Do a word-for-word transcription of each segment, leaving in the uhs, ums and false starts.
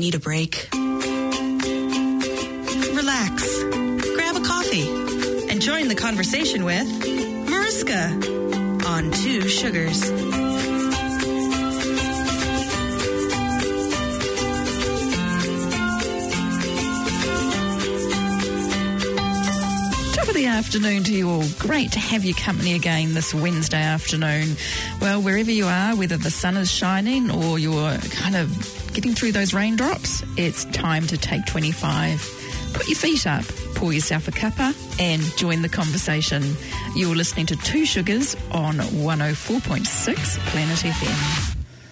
need a break? Relax. Grab a coffee and join the conversation with Mariska on Two Sugars. Top of the afternoon to you all. Great to have your company again this Wednesday afternoon. Well, wherever you are, whether the sun is shining or you're kind of getting through those raindrops, it's time to take twenty-five. Put your feet up, pour yourself a cuppa and join the conversation. You're listening to Two Sugars on one oh four point six Planet F M.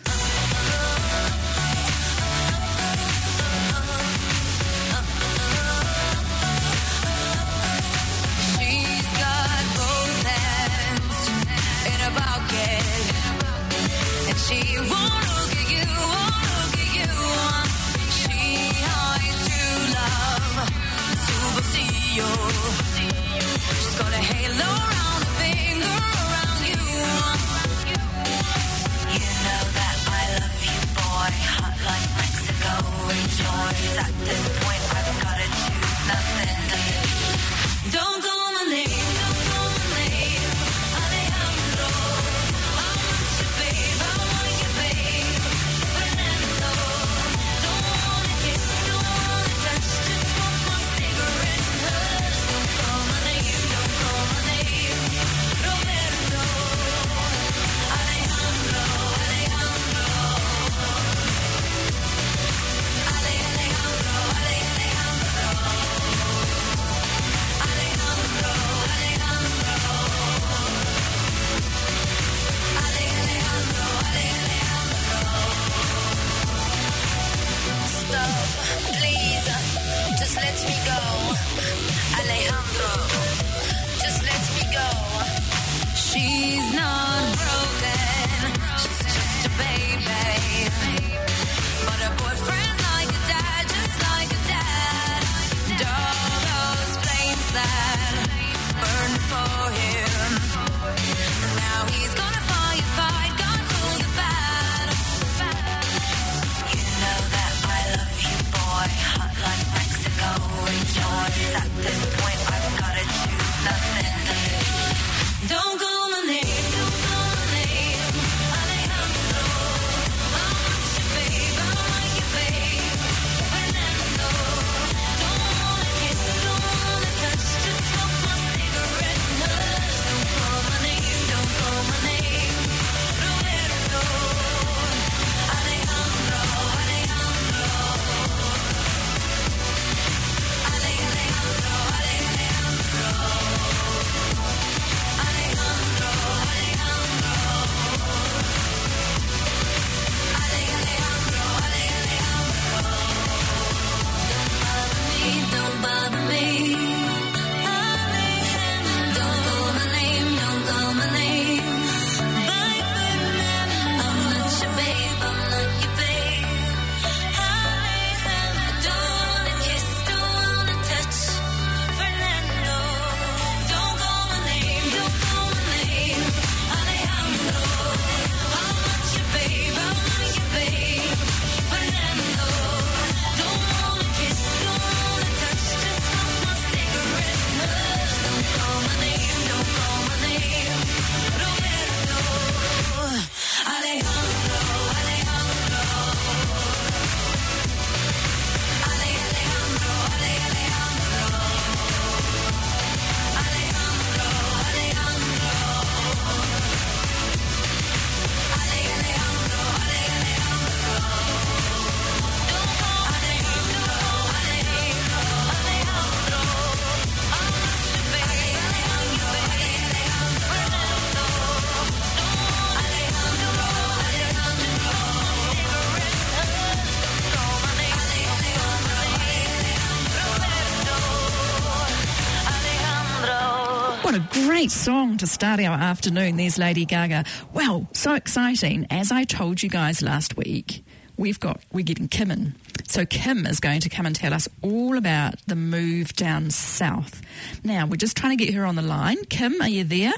What a great song to start our afternoon. There's Lady Gaga. Well, so exciting. As I told you guys last week, we've got, we're getting Kim in. So Kim is going to come and tell us all about the move down south. Now, we're just trying to get her on the line. Kim, are you there?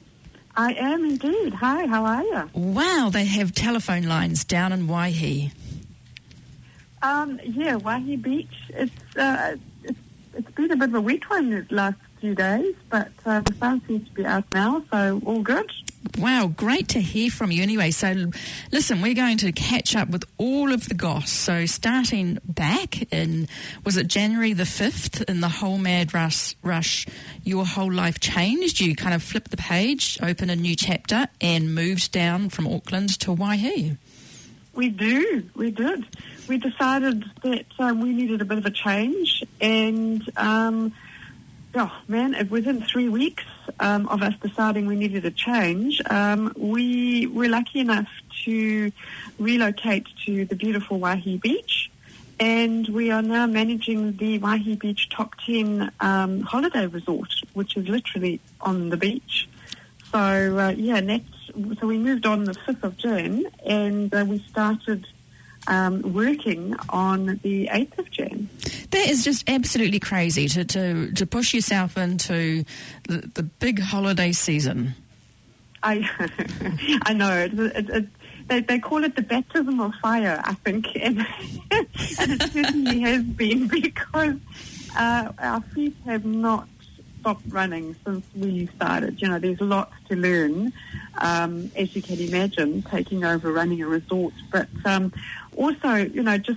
I am indeed. Hi, how are you? Wow, they have telephone lines down in Waihi. Um, yeah, Waihi Beach. It's, uh, it's it's been a bit of a wet one the last few days, but uh, the sun seems to be out now, so all good. Wow, great to hear from you anyway. So, listen, we're going to catch up with all of the goss. So, starting back in, was it January the fifth, in the whole mad rush, rush, your whole life changed. You kind of flipped the page, opened a new chapter, and moved down from Auckland to Waihi. We do, we did. We decided that um, we needed a bit of a change, and um, oh man, within three weeks um, of us deciding we needed a change, um, we were lucky enough to relocate to the beautiful Waihi Beach, and we are now managing the Waihi Beach Top ten um, holiday resort, which is literally on the beach. So uh, yeah, next, so we moved on the fifth of January, and uh, we started Um, working on the eighth of January. That is just absolutely crazy to, to, to push yourself into the, the big holiday season. I I know. It, it, it, they, they call it the baptism of fire, I think, and, and it certainly has been, because uh, our feet have not stopped running since we started. You know, there's lots to learn, um, as you can imagine, taking over running a resort. But um, also, you know, just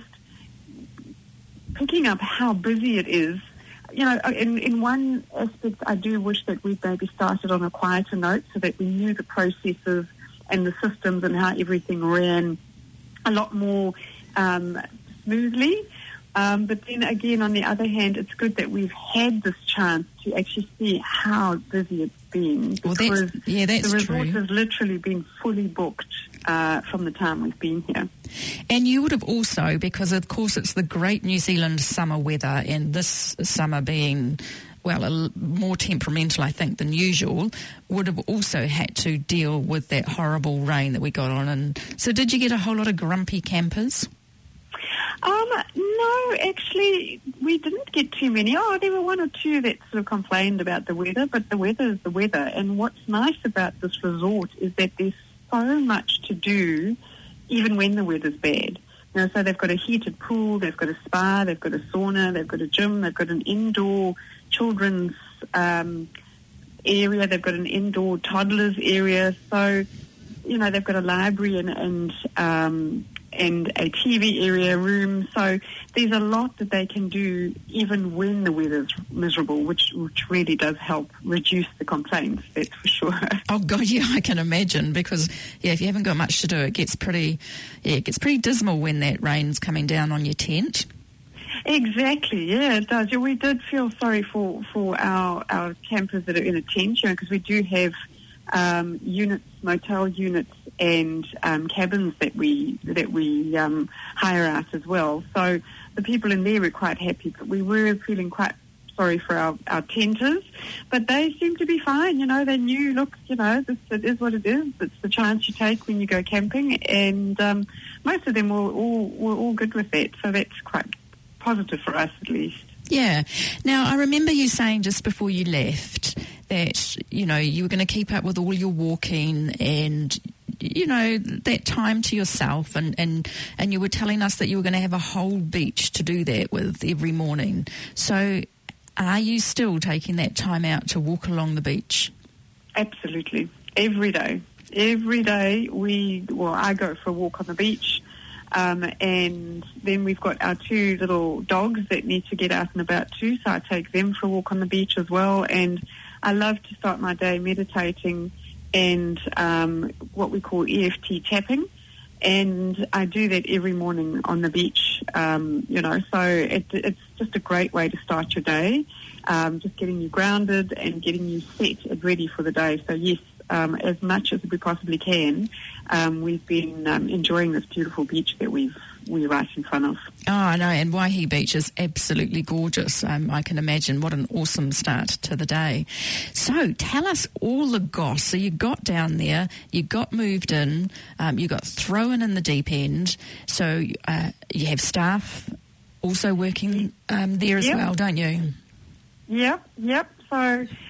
picking up how busy it is. You know, in, in one aspect, I do wish that we'd maybe started on a quieter note so that we knew the processes and the systems and how everything ran a lot more um, smoothly. Um, but then again, on the other hand, it's good that we've had this chance to actually see how busy it's been. Well, because that's, yeah, that's the resort true. has literally been fully booked uh, from the time we've been here. And you would have also, because of course it's the great New Zealand summer weather, and this summer being, well, a, more temperamental, I think, than usual, would have also had to deal with that horrible rain that we got on. And so did you get a whole lot of grumpy campers? Um, no, actually, we didn't get too many. Oh, there were one or two that sort of complained about the weather, but the weather is the weather. And what's nice about this resort is that there's so much to do, even when the weather's bad. You know, so they've got a heated pool, they've got a spa, they've got a sauna, they've got a gym, they've got an indoor children's um, area, they've got an indoor toddlers area. So, you know, they've got a library and and um, and a T V area room. So there's a lot that they can do even when the weather's miserable, which which really does help reduce the complaints, that's for sure. Oh God, yeah, I can imagine, because yeah, if you haven't got much to do, it gets pretty yeah, it gets pretty dismal when that rain's coming down on your tent. Exactly, yeah, it does. Yeah, we did feel sorry for, for our, our campers that are in a tent, you know, because we do have um, units, motel units, and um, cabins that we that we um, hire out as well. So the people in there were quite happy, but we were feeling quite sorry for our, our tenters. But they seemed to be fine. You know, they knew, look, you know, this it is what it is. It's the chance you take when you go camping, and um, most of them were all were all good with that. So that's quite positive for us, at least. Yeah. Now, I remember you saying just before you left that, you know, you were going to keep up with all your walking and, you know, that time to yourself, and, and, and you were telling us that you were going to have a whole beach to do that with every morning. So are you still taking that time out to walk along the beach? Absolutely. Every day. Every day we, well, I go for a walk on the beach. Um, and then we've got our two little dogs that need to get out and about too, so I take them for a walk on the beach as well. And I love to start my day meditating and um, what we call E F T tapping, and I do that every morning on the beach, um, you know, so it, it's just a great way to start your day, um, just getting you grounded and getting you set and ready for the day. So yes, Um, as much as we possibly can, um, we've been um, enjoying this beautiful beach that we've, we're right in front of. Oh, I know, and Waihi Beach is absolutely gorgeous. Um, I can imagine what an awesome start to the day. So tell us all the goss. So you got down there, you got moved in, um, you got thrown in the deep end. So uh, you have staff also working um, there as yep. well, don't you? Yep, yep. So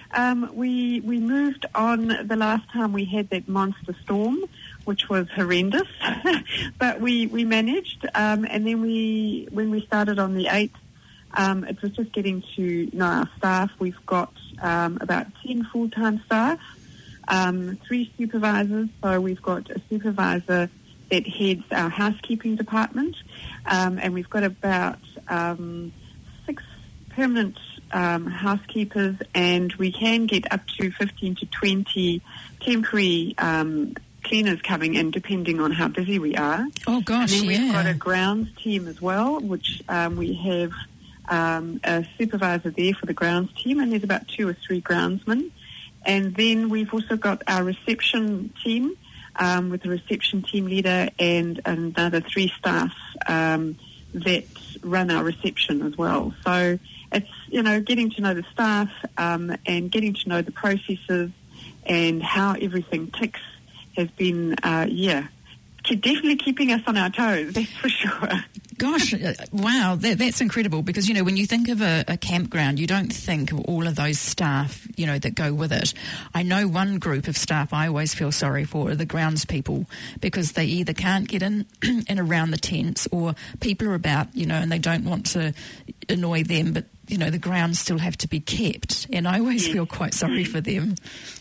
um, we we moved on the last time we had that monster storm, which was horrendous, but we we managed. Um, and then we when we started on the eighth, um, it was just getting to know our staff. We've got um, about ten full-time staff, um, three supervisors. So we've got a supervisor that heads our housekeeping department, um, and we've got about um, six permanent um, housekeepers, and we can get up to fifteen to twenty temporary um, cleaners coming in, depending on how busy we are. Oh, gosh, and then yeah. we've got a grounds team as well, which um, we have um, a supervisor there for the grounds team, and there's about two or three groundsmen. And then we've also got our reception team, Um, with the reception team leader and another three staff um, that run our reception as well. So it's, you know, getting to know the staff um, and getting to know the processes and how everything ticks has been, uh, yeah, definitely keeping us on our toes, that's for sure. Gosh, uh, wow, that, that's incredible because, you know, when you think of a, a campground, you don't think of all of those staff, you know, that go with it. I know one group of staff I always feel sorry for are the grounds people because they either can't get in and around the tents or people are about, you know, and they don't want to annoy them, but, you know, the grounds still have to be kept. And I always yes. feel quite sorry for them.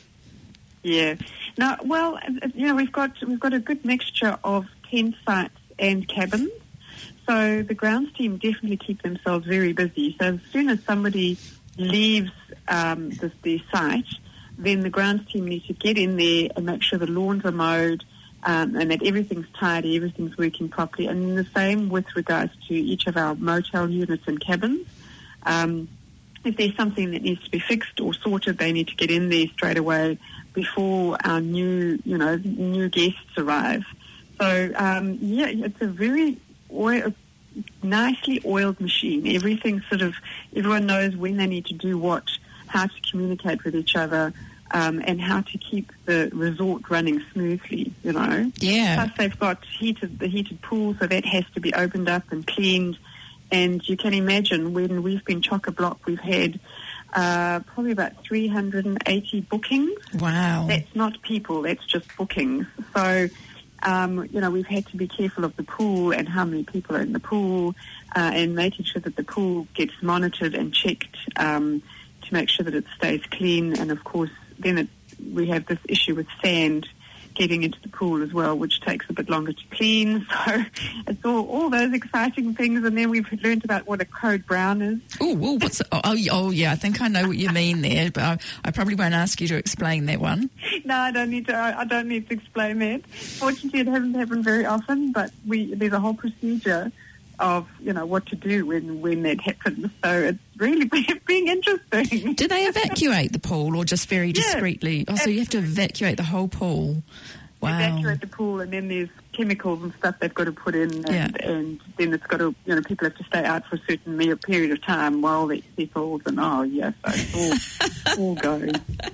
Yeah. No, well, you know, we've got we've got a good mixture of tent sites and cabins. So the grounds team definitely keep themselves very busy. So as soon as somebody leaves um, the, their site, then the grounds team need to get in there and make sure the lawns are mowed um, and that everything's tidy, everything's working properly. And the same with regards to each of our motel units and cabins. Um, if there's something that needs to be fixed or sorted, they need to get in there straight away before our new, you know, new guests arrive. So, um, yeah, it's a very oil, nicely oiled machine. Everything sort of, everyone knows when they need to do what, how to communicate with each other, um, and how to keep the resort running smoothly, you know. Yeah. Plus they've got heated, the heated pool, so that has to be opened up and cleaned. And you can imagine when we've been chock-a-block, we've had uh, probably about three hundred eighty bookings. Wow. That's not people, that's just bookings. So, um, you know, we've had to be careful of the pool and how many people are in the pool uh, and making sure that the pool gets monitored and checked um, to make sure that it stays clean. And, of course, then it, we have this issue with sand getting into the pool as well, which takes a bit longer to clean. So it's all, all those exciting things. And then we've learned about what a code brown is. Ooh, ooh, what's oh, oh, oh, yeah, I think I know what you mean there, but I, I probably won't ask you to explain that one. No, I don't need to. I don't need to explain that. Fortunately, it hasn't happened very often, but we there's a whole procedure of, you know, what to do when, when that happens. So it's really being interesting. Do they evacuate the pool or just very discreetly? Yes, oh, so you have to evacuate the whole pool. Wow. Evacuate the pool, and then there's chemicals and stuff they've got to put in, and, yeah. and then it's got to, you know, people have to stay out for a certain period of time while it settles, and oh, yes, yeah, so it's all, all go.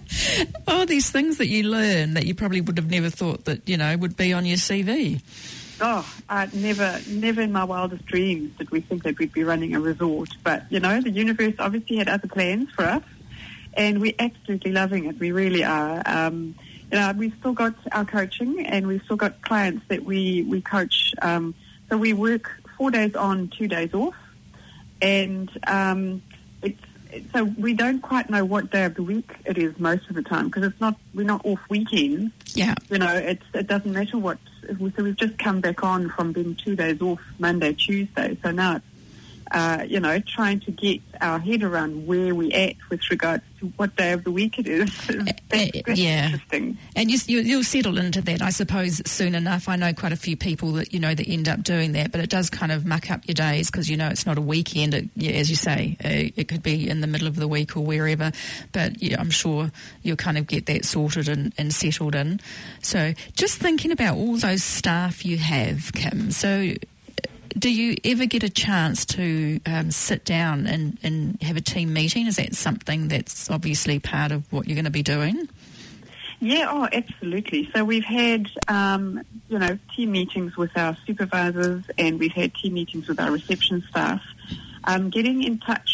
Oh, these things that you learn that you probably would have never thought that, you know, would be on your C V. Oh, I never, never in my wildest dreams did we think that we'd be running a resort. But, you know, the universe obviously had other plans for us, and we're absolutely loving it. We really are. Um, you know, we've still got our coaching, and we've still got clients that we, we coach. Um, so we work four days on, two days off. And um, it's so we don't quite know what day of the week it is most of the time, because it's not, we're not off weekends. Yeah. You know, it's, it doesn't matter what. So we've just come back on from being two days off, Monday, Tuesday. So now it's, uh, you know, trying to get our head around where we're at with regards to what day of the week it is. That's, that's yeah. interesting. And you, you, you'll settle into that, I suppose, soon enough. I know quite a few people that, you know, that end up doing that, but it does kind of muck up your days because, you know, it's not a weekend. It, yeah, as you say, uh, it could be in the middle of the week or wherever, but yeah, I'm sure you'll kind of get that sorted and, and settled in. So just thinking about all those staff you have, Kim, so do you ever get a chance to um, sit down and, and have a team meeting? Is that something that's obviously part of what you're going to be doing? Yeah, oh, absolutely. So we've had, um, you know, team meetings with our supervisors, and we've had team meetings with our reception staff, um, getting in touch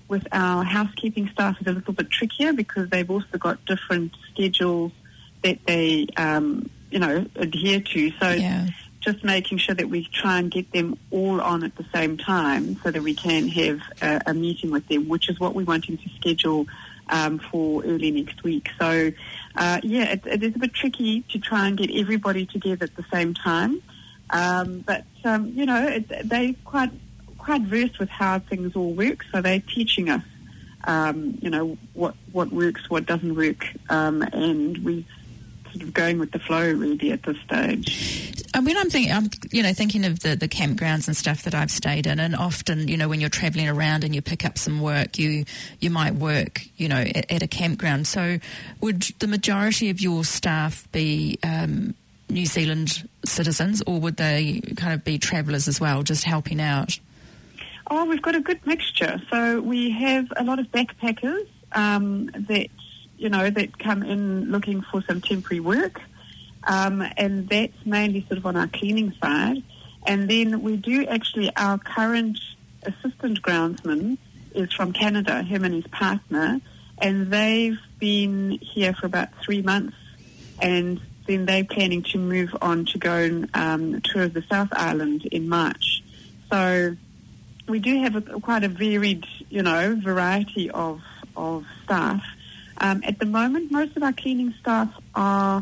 with our housekeeping staff is a little bit trickier because they've also got different schedules that they, um, you know, adhere to. So Yeah. just making sure that we try and get them all on at the same time so that we can have a, a meeting with them, which is what we're wanting to schedule um, for early next week. So, uh, yeah, it, it is a bit tricky to try and get everybody together at the same time. Um, but, um, you know, it, they're quite, quite versed with how things all work, so they're teaching us, um, you know, what, what works, what doesn't work, um, and we're sort of going with the flow really at this stage. And when I'm thinking, I'm you know thinking of the, the campgrounds and stuff that I've stayed in, and often you know when you're travelling around and you pick up some work, you you might work you know at, at a campground. So would the majority of your staff be um, New Zealand citizens, or would they kind of be travellers as well, just helping out? Oh, we've got a good mixture. So we have a lot of backpackers um, that you know that come in looking for some temporary work. Um, and that's mainly sort of on our cleaning side. And then we do actually, our current assistant groundsman is from Canada, him and his partner, and they've been here for about three months, and then they're planning to move on to go and um, tour the South Island in March. So we do have a, quite a varied, you know, variety of, of staff. Um, at the moment, most of our cleaning staff are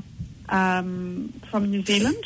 Um, from New Zealand,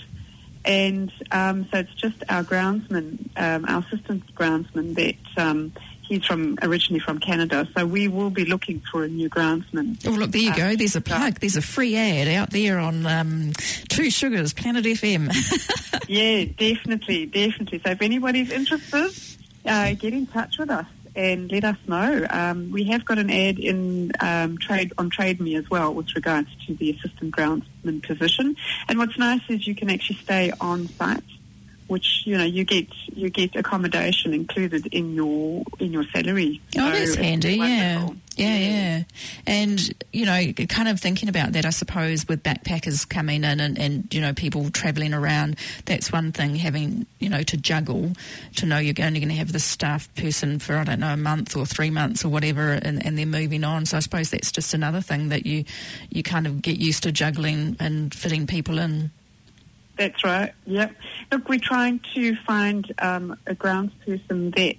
and um, so it's just our groundsman, um, our assistant groundsman, that um, he's from originally from Canada. So we will be looking for a new groundsman. Oh, look, there you uh, go. There's a plug. There's a free ad out there on um, Two Sugars, Planet F M. Yeah, definitely, definitely. So if anybody's interested, uh, get in touch with us and let us know. Um, we have got an ad in um, trade on Trade Me as well with regards to the assistant groundsman position. And what's nice is you can actually stay on site, which you know you get you get accommodation included in your in your salary. Oh, so that's handy. Yeah. wonderful. yeah, yeah. And you know, kind of thinking about that, I suppose, with backpackers coming in and, and you know people travelling around, that's one thing. Having you know to juggle, to know you're only going to have this staff person for I don't know a month or three months or whatever, and, and they're moving on. So I suppose that's just another thing that you you kind of get used to juggling and fitting people in. That's right, yep. Look, we're trying to find um, a groundsperson that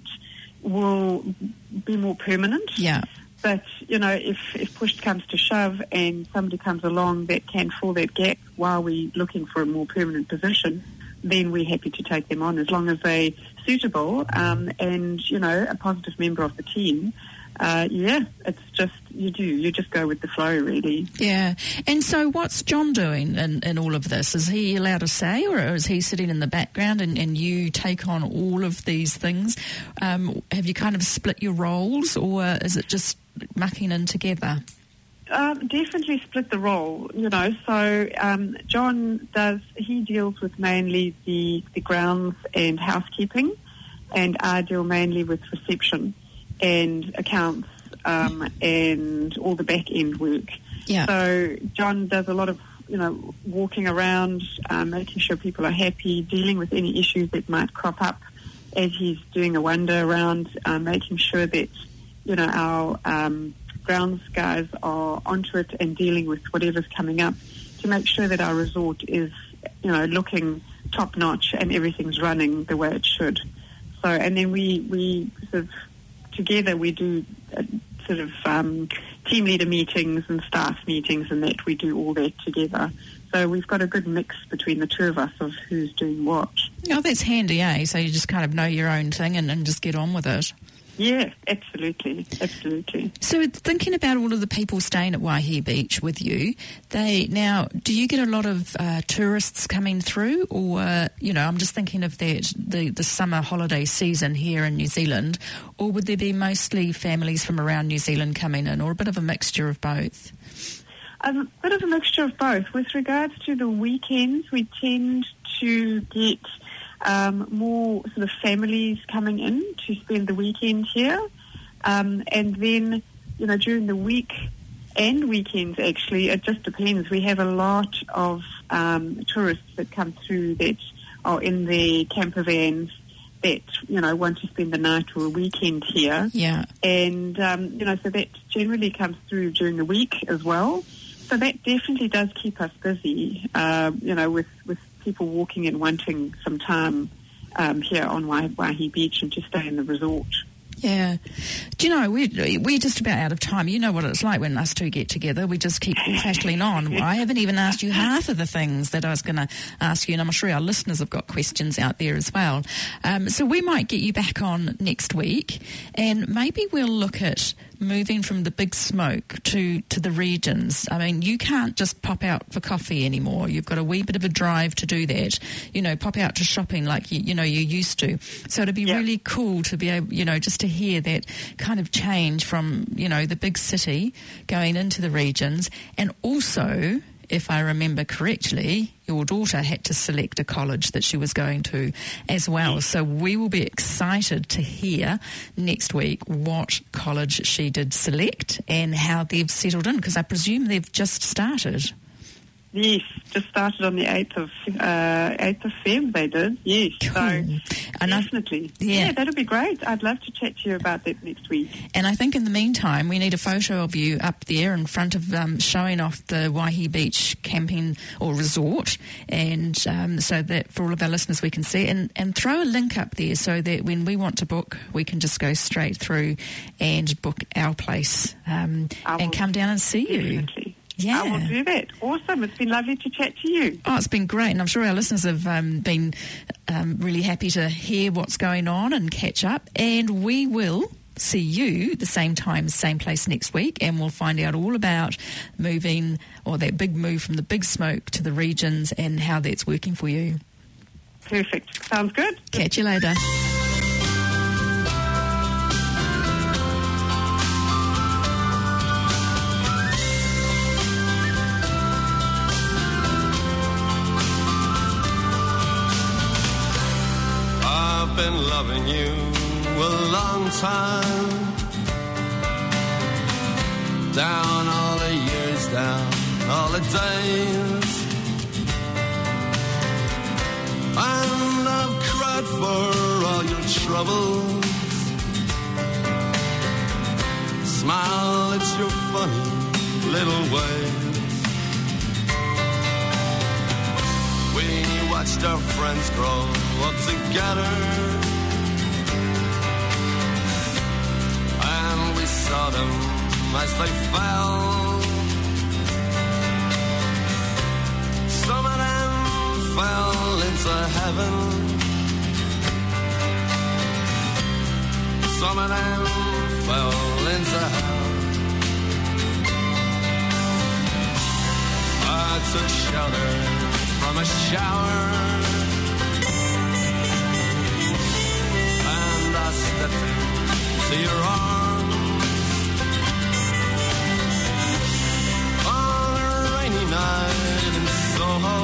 will be more permanent. Yeah. But, you know, if, if push comes to shove and somebody comes along that can fill that gap while we're looking for a more permanent position, then we're happy to take them on as long as they're suitable um, and, you know, a positive member of the team. Uh, yeah, it's just, you do, you just go with the flow, really. Yeah. And so what's John doing in, in all of this? Is he allowed to say, or is he sitting in the background and, and you take on all of these things? Um, have you kind of split your roles, or is it just mucking in together? Um, definitely split the role, you know. So um, John does, he deals with mainly the, the grounds and housekeeping, and I deal mainly with reception and accounts um, and all the back end work. Yeah. So John does a lot of, you know, walking around, um, making sure people are happy, dealing with any issues that might crop up as he's doing a wander around, uh, making sure that, you know, our um, grounds guys are onto it and dealing with whatever's coming up to make sure that our resort is, you know, looking top notch and everything's running the way it should. So, and then we, we sort of, together we do uh, sort of um, team leader meetings and staff meetings, and that we do all that together. So we've got a good mix between the two of us of who's doing what. Oh, that's handy, eh? So you just kind of know your own thing and, and just get on with it. Yeah, absolutely, absolutely. So thinking about all of the people staying at Waihi Beach with you, they now, do you get a lot of uh, tourists coming through, or, uh, you know, I'm just thinking of that, the, the summer holiday season here in New Zealand, or would there be mostly families from around New Zealand coming in, or a bit of a mixture of both? A bit of a mixture of both. With regards to the weekends, we tend to get Um, more sort of families coming in to spend the weekend here. Um, and then, you know, during the week and weekends, actually, it just depends. We have a lot of um, tourists that come through that are in their camper vans that, you know, want to spend the night or a weekend here. Yeah. And, um, you know, so that generally comes through during the week as well. So that definitely does keep us busy, uh, you know, with, with people walking and wanting some time um, here on Waihi Beach and to stay in the resort. Yeah. Do you know, we're, we're just about out of time. You know what it's like when us two get together. We just keep prattling on. I haven't even asked you half of the things that I was going to ask you, and I'm sure our listeners have got questions out there as well. Um, so we might get you back on next week, and maybe we'll look at moving from the Big Smoke to, to the regions. I mean, you can't just pop out for coffee anymore. You've got a wee bit of a drive to do that. You know, pop out to shopping like, you, you know, you used to. So it'd be yeah. really cool to be able, you know, just to hear that kind of change from, you know, the big city going into the regions. And also, if I remember correctly, your daughter had to select a college that she was going to as well. So we will be excited to hear next week what college she did select and how they've settled in, because I presume they've just started. Yes, just started on the eighth of uh, eighth of February. They did, yes. Cool. So and definitely, I, yeah. yeah, that'll be great. I'd love to chat to you about that next week. And I think in the meantime, we need a photo of you up there in front of um, showing off the Waihi Beach camping or resort, and um, so that for all of our listeners we can see, and and throw a link up there so that when we want to book, we can just go straight through and book our place um, and come down and see definitely. you. Yeah. I will do that. Awesome. It's been lovely to chat to you. Oh, it's been great. And I'm sure our listeners have um, been um, really happy to hear what's going on and catch up. And we will see you the same time, same place next week. And we'll find out all about moving, or that big move from the Big Smoke to the regions and how that's working for you. Perfect. Sounds good. Catch you later. Been loving you a long time, down all the years, down all the days, and I've cried for all your troubles. Smile at your funny little ways. We watched our friends grow up together, and we saw them as they fell. Some of them fell into heaven, some of them fell into hell. I took shelter from a shower, and I stepped into your arms on a rainy night in Soho.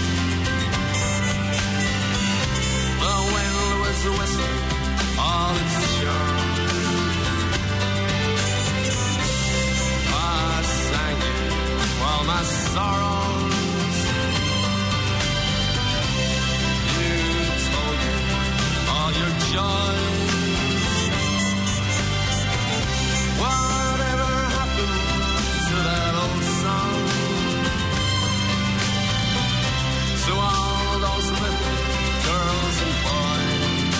The wind was whistling all its charm. I sang you while my sorrows. Your joys. Whatever happened to that old song? To all those little girls and boys.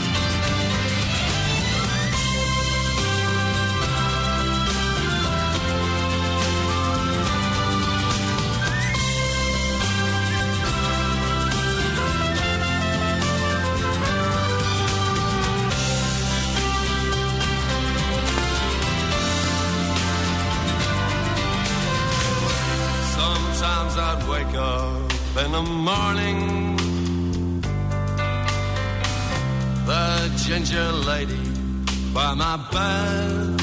I'd wake up in the morning, the ginger lady by my bed,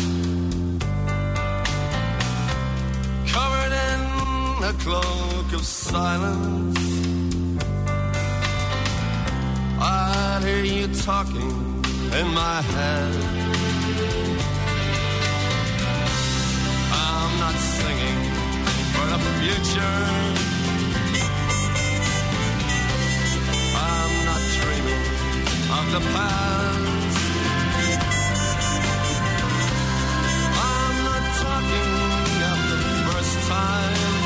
covered in a cloak of silence. I'd hear you talking in my head. I'm not singing for the future, I'm not dreaming of walk the path